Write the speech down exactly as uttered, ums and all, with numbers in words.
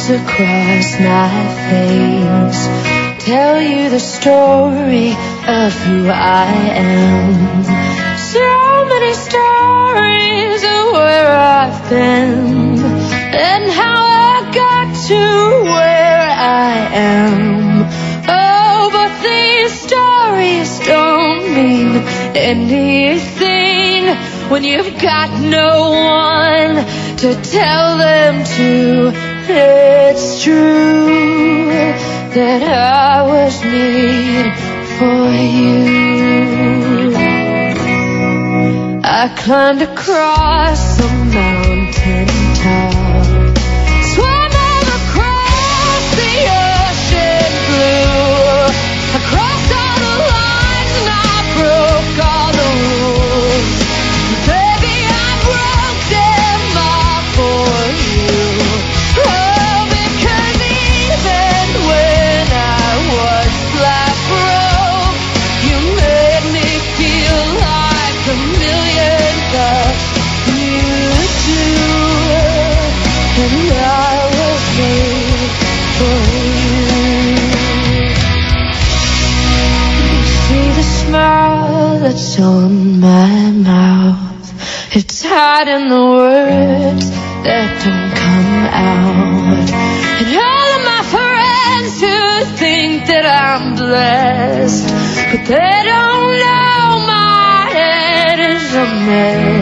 lines across my face tell you the story of who I am. So many stories of where I've been and how I got to where I am. Oh, but these stories don't mean anything when you've got no one to tell them to. It's true that I was made for you. I climbed across the mountain top, swam all across the ocean blue. I crossed all the lines and I broke all the rules. Baby, I broke them all for you. Oh, because even when I was flat broke, you made me feel like a million bucks. You do, and I was made for you. You see the smile that's on my mouth, it's hiding the words that don't come out. And all of my friends who think that I'm blessed, but they don't know my head is a mess.